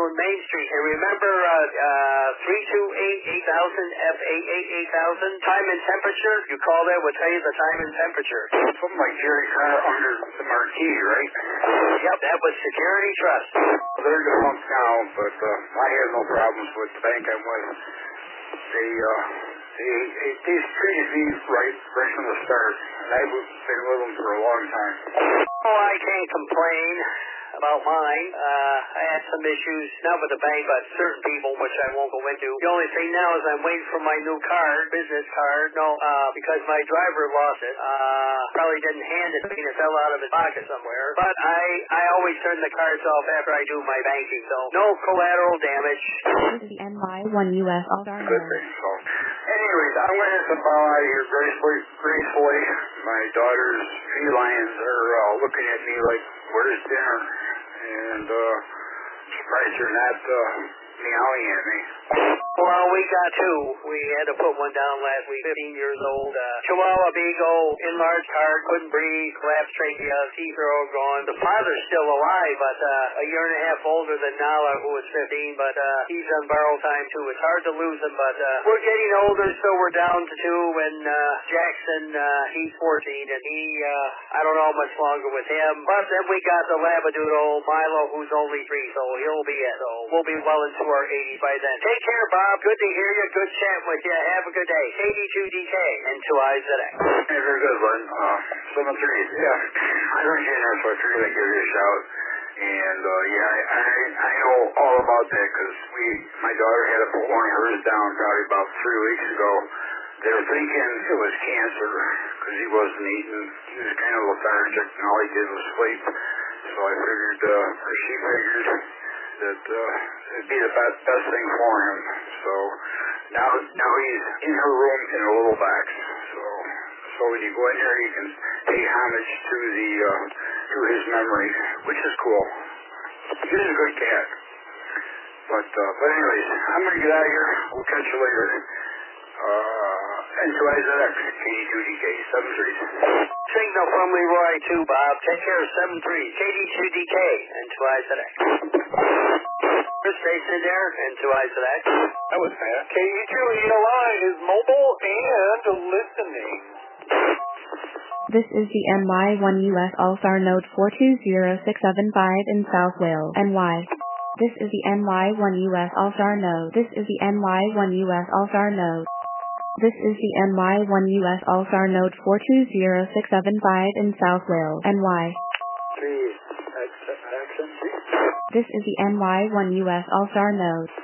on Main Street. And remember 328-8000, F888-8000, time and temperature? You call that, we'll tell you the time and temperature. Something like Jerry car under the marquee, right? Yep, that was Security Trust. They're defunct now, but I have no problems with the bank I'm with. They treated me right from the start. I've been with them for a long time. Oh, I can't complain about mine. I had some issues, not with the bank, but certain people, which I won't go into. The only thing now is I'm waiting for my new card, business card. No, because my driver lost it. Probably didn't hand it to me. It fell out of his pocket somewhere. But I always turn the cards off after I do my banking, so no collateral damage. This is the NY1 US All-Star. Good thing, so. Anyways, I'm going to have to bow out of here gracefully. My daughter's felines are looking at me like, where's dinner? And surprised you're not meowing at me. Well, we got two. We had to put one down last week, 15 years old. Chihuahua Beagle, enlarged heart, couldn't breathe, collapsed trachea, teeth are all gone. The father's still alive, but a year and a half older than Nala, who was 15, but he's on borrowed time too. It's hard to lose him, but we're getting older, so we're down to two, and Jackson, he's 14, and he, I don't know how much longer with him. But then we got the Labradoodle, Milo, who's only 3, so he'll be it. So we'll be well into our 80s by then. Take care, Bob. Good to hear you. Good chat with you. Have a good day. KD2DK and 2 Eyes at X. Hey, very good, Len. 7-3. Yeah, I heard you in there, so I figured I'd give you a shout. And, I know all about that because my daughter had to put one of hers down probably about 3 weeks ago. They were thinking it was cancer because he wasn't eating. He was kind of lethargic and all he did was sleep. So I figured, or she figured, that it'd be the best thing for him. So now he's in her room in a little box. So when you go in there, you can pay homage to his memory, which is cool. He's a good cat. But anyways, I'm gonna get out of here. We'll catch you later. And 2 Eyes at X, KD2DK, 7-3. Signal from Leroy too, Bob. Take care, 7-3. KD2DK and 2 Eyes at X. Chris Station there and 2 Eyes at X. That was fast. KD2ELI is mobile and listening. This is the NY1 US All-Star Node 420675 in South Wales, NY. This is the NY1 US All-Star Node. This is the NY1 US All-Star Node. This is the NY1 US All-Star Node 420675 in South Wales, NY. 3, action. This is the NY1 US All-Star Node.